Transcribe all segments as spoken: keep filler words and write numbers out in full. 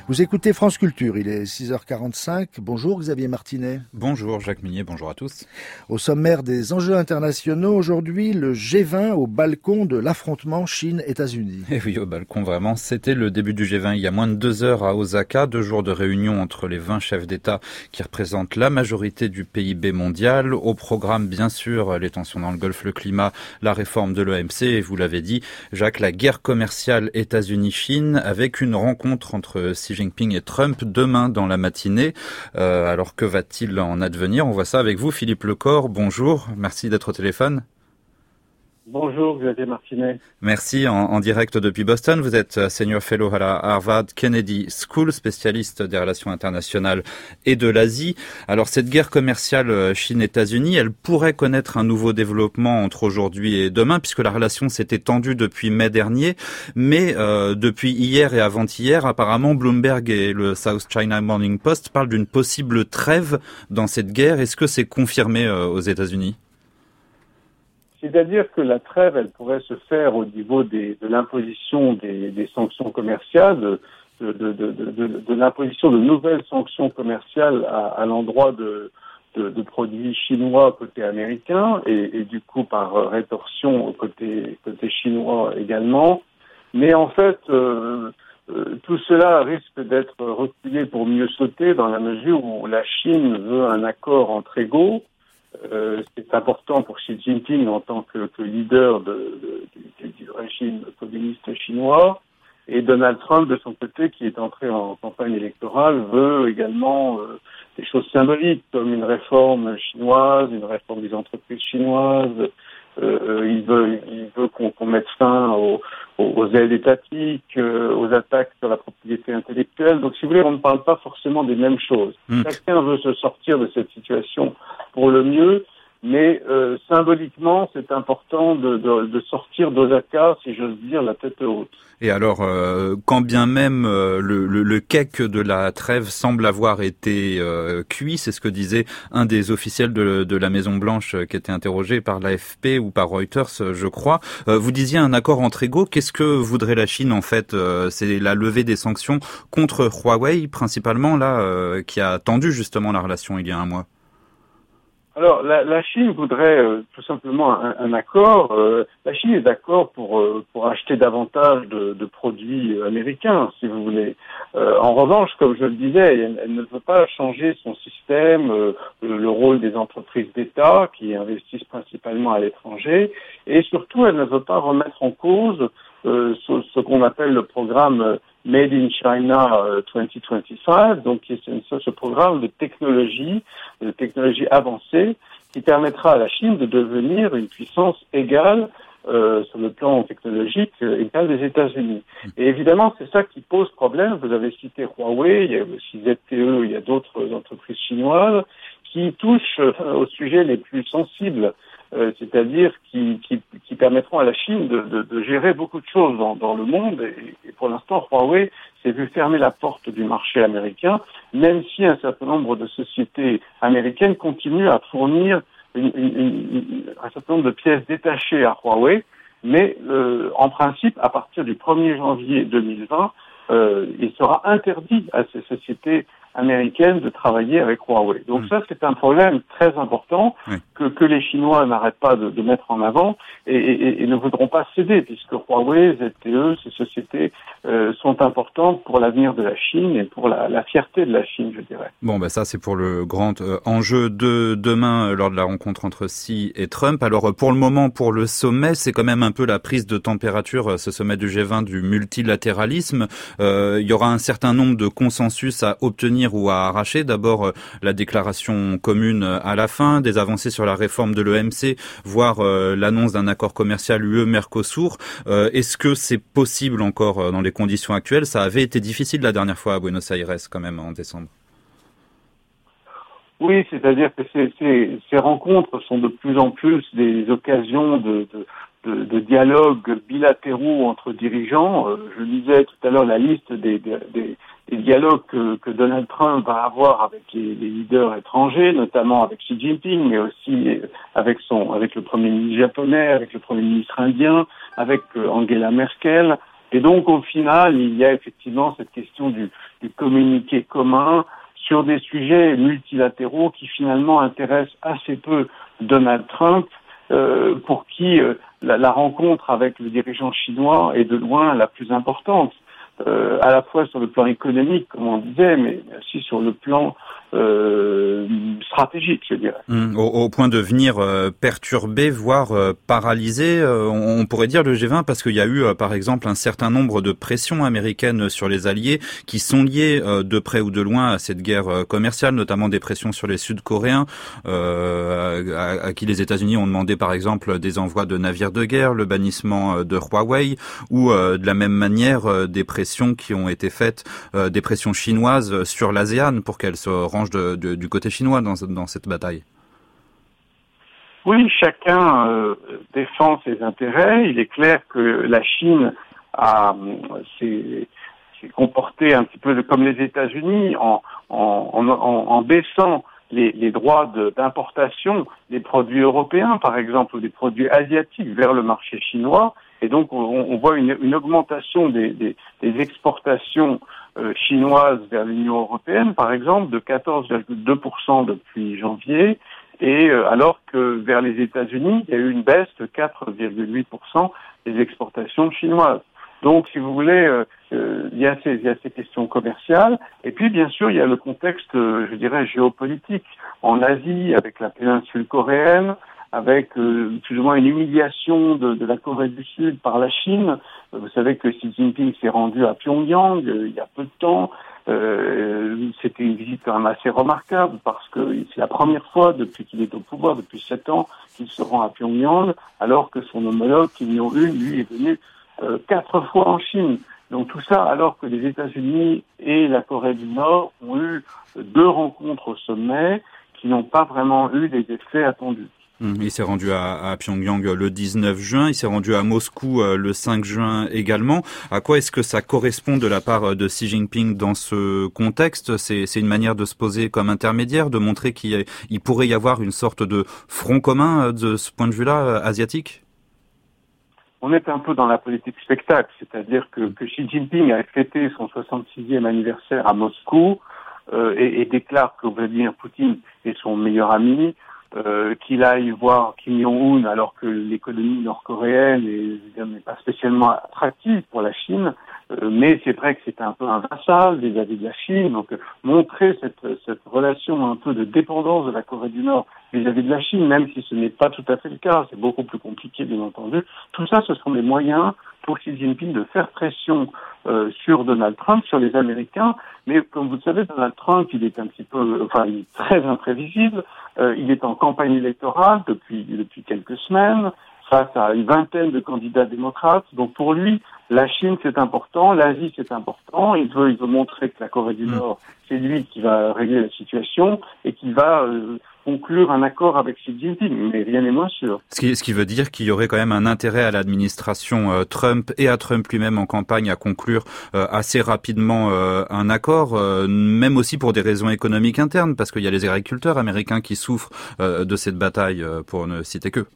Vous écoutez France Culture, il est six heures quarante-cinq. Bonjour Xavier Martinet. Bonjour Jacques Minier, bonjour à tous. Au sommaire des enjeux internationaux, aujourd'hui, le G vingt au balcon de l'affrontement Chine-États-Unis. Et oui, au balcon vraiment, c'était le début du G vingt il y a moins de deux heures à Osaka, deux jours de réunion entre les vingt chefs d'État qui représentent la majorité du P I B mondial. Au programme, bien sûr, les tensions dans le Golfe, le climat, la réforme de l'O M C et vous l'avez dit, Jacques, la guerre commerciale États-Unis-Chine avec une rencontre entre Xi Jinping et Trump demain dans la matinée. Euh, alors que va-t-il en advenir? On voit ça avec vous, Philippe Lecor. Bonjour, merci d'être au téléphone. Bonjour, Xavier Martinet. Merci, en, en direct depuis Boston. Vous êtes Senior Fellow à la Harvard Kennedy School, spécialiste des relations internationales et de l'Asie. Alors, cette guerre commerciale Chine-États-Unis, elle pourrait connaître un nouveau développement entre aujourd'hui et demain, puisque la relation s'était tendue depuis mai dernier. Mais euh, depuis hier et avant-hier, apparemment, Bloomberg et le South China Morning Post parlent d'une possible trêve dans cette guerre. Est-ce que c'est confirmé euh, aux États-Unis ? C'est-à-dire que la trêve, elle pourrait se faire au niveau des, de l'imposition des, des sanctions commerciales, de, de, de, de, de, de l'imposition de nouvelles sanctions commerciales à, à l'endroit de, de, de produits chinois côté américain et, et du coup par rétorsion côté, côté chinois également. Mais en fait, euh, euh, tout cela risque d'être reculé pour mieux sauter dans la mesure où la Chine veut un accord entre égaux. Euh, c'est important pour Xi Jinping en tant que, que leader de, de, du, du régime communiste chinois, et Donald Trump de son côté, qui est entré en campagne électorale, veut également euh, des choses symboliques comme une réforme chinoise, une réforme des entreprises chinoises. Euh, il veut, il veut qu'on, qu'on mette fin aux, aux aides étatiques, euh, aux attaques sur la propriété intellectuelle. Donc, si vous voulez, on ne parle pas forcément des mêmes choses. Mmh. Chacun veut se sortir de cette situation pour le mieux, mais euh, symboliquement, c'est important de, de, de sortir d'Osaka, si j'ose dire, la tête haute. Et alors, euh, quand bien même euh, le, le, le cake de la trêve semble avoir été euh, cuit, c'est ce que disait un des officiels de, de la Maison-Blanche euh, qui était interrogé par l'A F P ou par Reuters, euh, je crois. Euh, vous disiez un accord entre égaux. Qu'est-ce que voudrait la Chine, en fait? euh, C'est la levée des sanctions contre Huawei, principalement, là, euh, qui a tendu justement la relation il y a un mois. Alors, la, la Chine voudrait euh, tout simplement un, un accord. Euh, la Chine est d'accord pour euh, pour acheter davantage de, de produits américains, si vous voulez. Euh, en revanche, comme je le disais, elle, elle ne veut pas changer son système, euh, le, le rôle des entreprises d'État qui investissent principalement à l'étranger, et surtout, elle ne veut pas remettre en cause euh, ce, ce qu'on appelle le programme Made in China vingt vingt-cinq, donc c'est ce programme de technologie, de technologie avancée, qui permettra à la Chine de devenir une puissance égale euh, sur le plan technologique, euh, égale des États-Unis. Et évidemment, c'est ça qui pose problème. Vous avez cité Huawei, il y a aussi Z T E, il y a d'autres entreprises chinoises qui touchent euh, aux sujets les plus sensibles. Euh, c'est-à-dire qui, qui, qui permettront à la Chine de, de, de gérer beaucoup de choses dans, dans le monde. Et, et pour l'instant, Huawei s'est vu fermer la porte du marché américain, même si un certain nombre de sociétés américaines continuent à fournir une, une, une, un certain nombre de pièces détachées à Huawei. Mais euh, en principe, à partir du premier janvier deux mille vingt, euh, il sera interdit à ces sociétés américaine de travailler avec Huawei. Donc mmh. ça, c'est un problème très important oui. que, que les Chinois n'arrêtent pas de, de mettre en avant et, et, et ne voudront pas céder, puisque Huawei, Z T E, ces sociétés euh, sont importantes pour l'avenir de la Chine et pour la, la fierté de la Chine, je dirais. Bon, bah ça, c'est pour le grand euh, enjeu de demain euh, lors de la rencontre entre Xi et Trump. Alors, pour le moment, pour le sommet, c'est quand même un peu la prise de température, ce sommet du G vingt, du multilatéralisme. Euh, il y aura un certain nombre de consensus à obtenir ou à arracher. D'abord, euh, la déclaration commune à la fin, des avancées sur la réforme de l'O M C, voire euh, l'annonce d'un accord commercial U E-Mercosur. Euh, est-ce que c'est possible encore euh, dans les conditions actuelles? Ça avait été difficile la dernière fois à Buenos Aires, quand même, en décembre. Oui, c'est-à-dire que ces, ces, ces rencontres sont de plus en plus des occasions de, de De, de dialogues bilatéraux entre dirigeants. Euh, je lisais tout à l'heure la liste des, des, des, des dialogues que, que Donald Trump va avoir avec les, les leaders étrangers, notamment avec Xi Jinping, mais aussi avec son, avec le premier ministre japonais, avec le premier ministre indien, avec euh, Angela Merkel. Et donc, au final, il y a effectivement cette question du, du communiqué commun sur des sujets multilatéraux qui finalement intéressent assez peu Donald Trump, euh, pour qui euh, la, la rencontre avec le dirigeant chinois est de loin la plus importante, euh, à la fois sur le plan économique, comme on disait, mais aussi sur le plan Euh, stratégique, je dirais. Mmh, au, au point de venir euh, perturber, voire euh, paralyser, euh, on, on pourrait dire le G vingt, parce qu'il y a eu, euh, par exemple, un certain nombre de pressions américaines sur les alliés qui sont liées euh, de près ou de loin à cette guerre euh, commerciale, notamment des pressions sur les Sud-Coréens, euh, à, à qui les États-Unis ont demandé, par exemple, des envois de navires de guerre, le bannissement de Huawei, ou euh, de la même manière euh, des pressions qui ont été faites, euh, des pressions chinoises sur l'ASEAN pour qu'elle se rende De, de, du côté chinois dans, dans cette bataille. Oui, chacun euh, défend ses intérêts. Il est clair que la Chine a, s'est, s'est comportée un petit peu comme les États-Unis en, en, en, en baissant les, les droits de, d'importation des produits européens, par exemple, ou des produits asiatiques vers le marché chinois. Et donc, on, on voit une, une augmentation des, des, des exportations euh, chinoises vers l'Union européenne, par exemple, de quatorze virgule deux pour cent depuis janvier, et euh, alors que vers les États-Unis, il y a eu une baisse de quatre virgule huit pour cent des exportations chinoises. Donc, si vous voulez, euh, euh, il y a ces, il y a ces questions commerciales, et puis bien sûr, il y a le contexte, euh, je dirais, géopolitique. En Asie, avec la péninsule coréenne, avec euh, plus ou moins une humiliation de, de la Corée du Sud par la Chine. Euh, vous savez que Xi Jinping s'est rendu à Pyongyang euh, il y a peu de temps. Euh, c'était une visite quand même assez remarquable parce que c'est la première fois depuis qu'il est au pouvoir, depuis sept ans, qu'il se rend à Pyongyang, alors que son homologue Kim Jong-un, lui, est venu euh, quatre fois en Chine. Donc tout ça alors que les États-Unis et la Corée du Nord ont eu deux rencontres au sommet qui n'ont pas vraiment eu les effets attendus. Il s'est rendu à, à Pyongyang le dix-neuf juin, il s'est rendu à Moscou le cinq juin également. À quoi est-ce que ça correspond de la part de Xi Jinping dans ce contexte ? C'est, c'est une manière de se poser comme intermédiaire, de montrer qu'il il pourrait y avoir une sorte de front commun de ce point de vue-là, asiatique ? On est un peu dans la politique spectacle, c'est-à-dire que, que Xi Jinping a fêté son soixante-sixième anniversaire à Moscou euh, et, et déclare que Vladimir Poutine est son meilleur ami. Euh, qu'il aille voir Kim Jong-un alors que l'économie nord-coréenne est, n'est pas spécialement attractive pour la Chine, euh, mais c'est vrai que c'est un peu un vassal vis-à-vis de la Chine, donc euh, montrer cette, cette relation un peu de dépendance de la Corée du Nord vis-à-vis de la Chine, même si ce n'est pas tout à fait le cas, c'est beaucoup plus compliqué bien entendu. Tout ça, ce sont des moyens pour Xi Jinping de faire pression euh, sur Donald Trump, sur les Américains, mais comme vous le savez, Donald Trump, il est un petit peu, enfin, il est très imprévisible. Euh, il est en campagne électorale depuis depuis quelques semaines face à une vingtaine de candidats démocrates. Donc pour lui, la Chine c'est important, l'Asie c'est important. Il veut il veut montrer que la Corée du Nord c'est lui qui va régler la situation et qui va euh, conclure un accord avec Xi Jinping, mais rien n'est moins sûr. Ce qui, ce qui veut dire qu'il y aurait quand même un intérêt à l'administration euh, Trump et à Trump lui-même en campagne à conclure euh, assez rapidement euh, un accord, euh, même aussi pour des raisons économiques internes, parce qu'il y a les agriculteurs américains qui souffrent euh, de cette bataille, euh, pour ne citer que.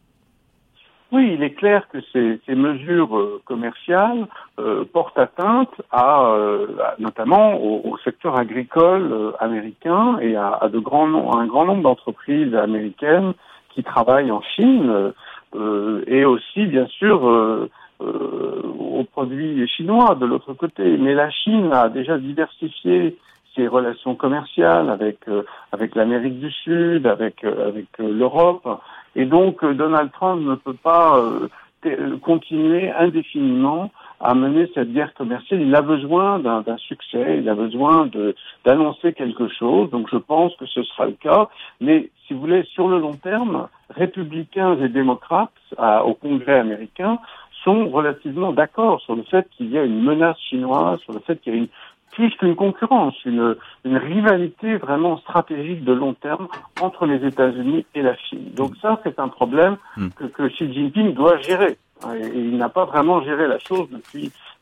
Oui, il est clair que ces, ces mesures euh, commerciales euh, portent atteinte à, euh, à notamment au, au secteur agricole euh, américain et à, à de grands à un grand nombre d'entreprises américaines qui travaillent en Chine euh, et aussi bien sûr euh, euh, aux produits chinois de l'autre côté. Mais la Chine a déjà diversifié ses relations commerciales avec euh, avec l'Amérique du Sud, avec euh, avec euh, l'Europe. Et donc, euh, Donald Trump ne peut pas euh, t- continuer indéfiniment à mener cette guerre commerciale. Il a besoin d'un, d'un succès, il a besoin de, d'annoncer quelque chose. Donc, je pense que ce sera le cas. Mais, si vous voulez, sur le long terme, républicains et démocrates à, au Congrès américain sont relativement d'accord sur le fait qu'il y a une menace chinoise, sur le fait qu'il y a une plus qu'une concurrence, une, une rivalité vraiment stratégique de long terme entre les États-Unis et la Chine. Donc ça, c'est un problème que, que Xi Jinping doit gérer. Et il n'a pas vraiment géré la chose depuis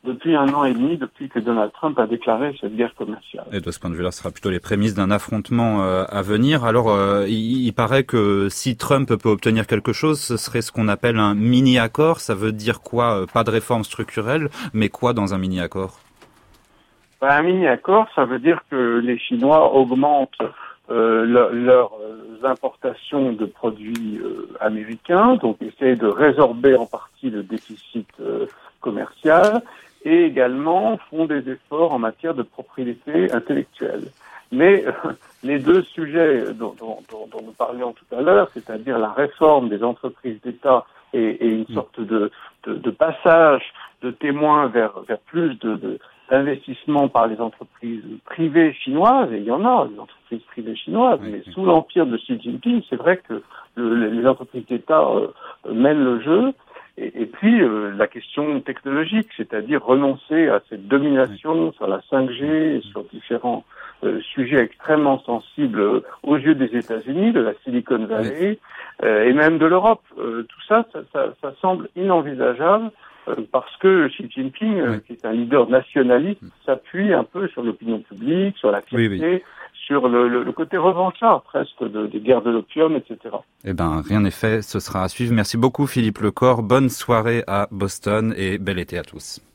depuis un an et demi, depuis que Donald Trump a déclaré cette guerre commerciale. Et de ce point de vue-là, ce sera plutôt les prémices d'un affrontement euh, à venir. Alors, euh, il, il paraît que si Trump peut obtenir quelque chose, ce serait ce qu'on appelle un mini-accord. Ça veut dire quoi? Pas de réforme structurelle, mais quoi dans un mini-accord? Ben, un mini-accord, ça veut dire que les Chinois augmentent euh, le, leurs importations de produits euh, américains, donc essayer de résorber en partie le déficit euh, commercial, et également font des efforts en matière de propriété intellectuelle. Mais euh, les deux sujets dont, dont, dont, dont nous parlions tout à l'heure, c'est-à-dire la réforme des entreprises d'État et, et une sorte de, de, de passage de témoins vers, vers plus de, de d'investissement par les entreprises privées chinoises, et il y en a, des entreprises privées chinoises, oui, mais oui. Sous l'empire de Xi Jinping, c'est vrai que le, les entreprises d'État euh, mènent le jeu. Et, et puis, euh, la question technologique, c'est-à-dire renoncer à cette domination oui. sur la cinq G et sur différents euh, sujets extrêmement sensibles euh, aux yeux des États-Unis, de la Silicon Valley, oui. euh, et même de l'Europe. Euh, tout ça, ça, ça, ça semble inenvisageable. Parce que Xi Jinping, oui. qui est un leader nationaliste, s'appuie un peu sur l'opinion publique, sur la fierté, oui, oui. sur le, le, le côté revanchard presque de, des guerres de l'opium, et cetera. Eh ben, rien n'est fait, ce sera à suivre. Merci beaucoup Philippe Lecor, bonne soirée à Boston et bel été à tous.